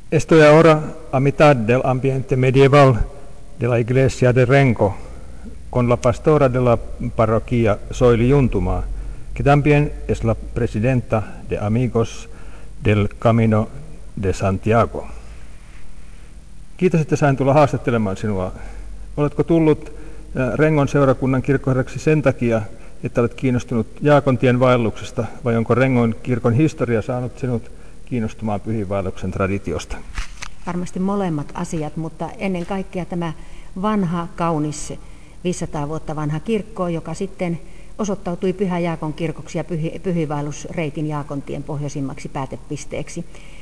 Estoy ahora a mitad del ambiente medieval de la iglesia de Rengo con la pastora de la parroquia Soili Juntuma, que también es la presidenta de Amigos del Camino de Santiago. Kiitos, että sain tulla haastattelemaan sinua. Oletko tullut Rengon seurakunnan kirkkoherraksi sen takia, että olet kiinnostunut Jaakontien vaelluksesta, vai onko Rengon kirkon historia saanut sinut kiinnostumaan pyhiinvaelluksen traditiosta? Varmasti molemmat asiat, mutta ennen kaikkea tämä vanha, kaunis, 500 vuotta vanha kirkko, joka sitten osoittautui Pyhä Jaakon kirkoksi ja pyhiinvaellusreitin Jaakontien pohjoisimmaksi päätepisteeksi,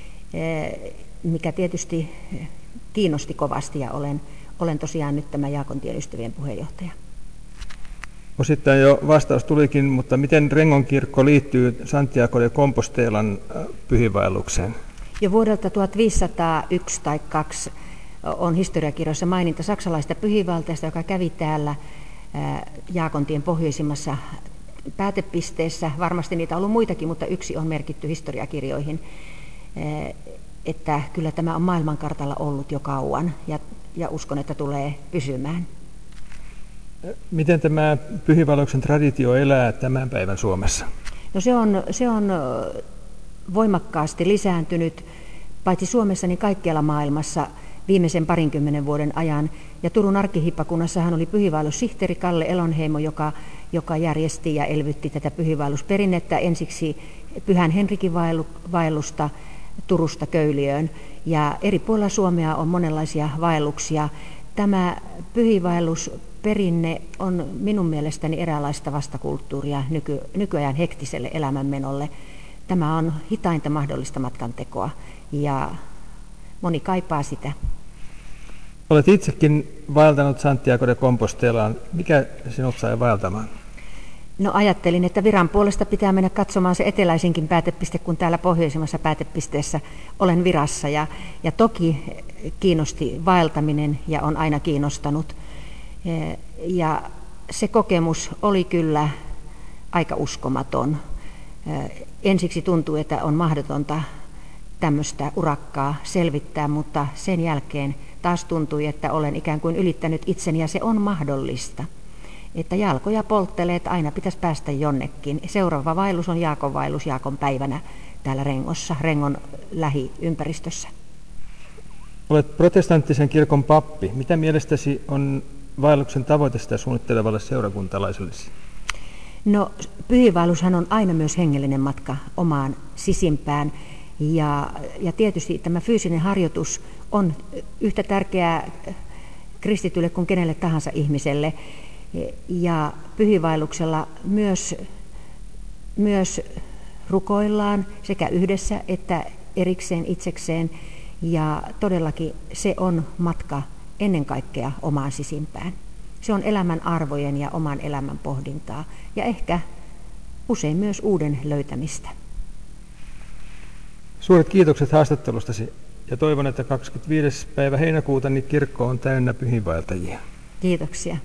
mikä tietysti kiinnosti kovasti, ja olen tosiaan nyt tämä Jaakontien ystävien puheenjohtaja. Osittain jo vastaus tulikin, mutta miten Rengon kirkko liittyy Santiago de Compostelan pyhiinvaellukseen? Jo vuodelta 1501 tai 2 on historiakirjoissa maininta saksalaista pyhiinvaeltajasta, joka kävi täällä Jaakontien pohjoisimmassa päätepisteessä. Varmasti niitä on ollut muitakin, mutta yksi on merkitty historiakirjoihin, että kyllä tämä on maailmankartalla ollut jo kauan, ja uskon, että tulee pysymään. Miten tämä pyhiinvaelluksen traditio elää tämän päivän Suomessa? No se on voimakkaasti lisääntynyt, paitsi Suomessa, niin kaikkialla maailmassa viimeisen 20 vuoden ajan. Ja Turun arkkihiippakunnassahan oli pyhiinvaellussihteeri Kalle Elonheimo, joka järjesti ja elvytti tätä pyhiinvaellusperinnettä ensiksi Pyhän Henrikin vaellusta Turusta Köyliöön. Ja eri puolilla Suomea on monenlaisia vaelluksia. Tämä pyhiinvaellusperinne on minun mielestäni eräänlaista vastakulttuuria nykyajan hektiselle elämänmenolle. Tämä on hitainta mahdollista matkantekoa, ja moni kaipaa sitä. Olet itsekin vaeltanut Santiago de Compostelaan. Mikä sinut sai vaeltamaan? No, ajattelin, että viran puolesta pitää mennä katsomaan se eteläisinkin päätepiste, kun täällä pohjoisimmassa päätepisteessä olen virassa. Ja toki kiinnosti vaeltaminen ja on aina kiinnostanut. Ja se kokemus oli kyllä aika uskomaton. Ensiksi tuntui, että on mahdotonta tämmöistä urakkaa selvittää, mutta sen jälkeen taas tuntui, että olen ikään kuin ylittänyt itseni, ja se on mahdollista. Että jalkoja polttelee, että aina pitäisi päästä jonnekin. Seuraava vaellus on Jaakon vaellus Jaakon päivänä täällä Rengossa, Rengon lähiympäristössä. Olet protestanttisen kirkon pappi. Mitä mielestäsi on vaelluksen tavoite sitä suunnittelevalle seurakuntalaisellesi? No, pyhiinvaellushan on aina myös hengellinen matka omaan sisimpään, ja tietysti tämä fyysinen harjoitus on yhtä tärkeää kristitylle kuin kenelle tahansa ihmiselle, ja pyhiinvaelluksella myös rukoillaan sekä yhdessä että erikseen itsekseen, ja todellakin se on matka ennen kaikkea omaan sisimpään. Se on elämän arvojen ja oman elämän pohdintaa, ja ehkä usein myös uuden löytämistä. Suuret kiitokset haastattelustasi, ja toivon, että 25. päivä heinäkuuta niin kirkko on täynnä pyhiinvaeltajia. Kiitoksia.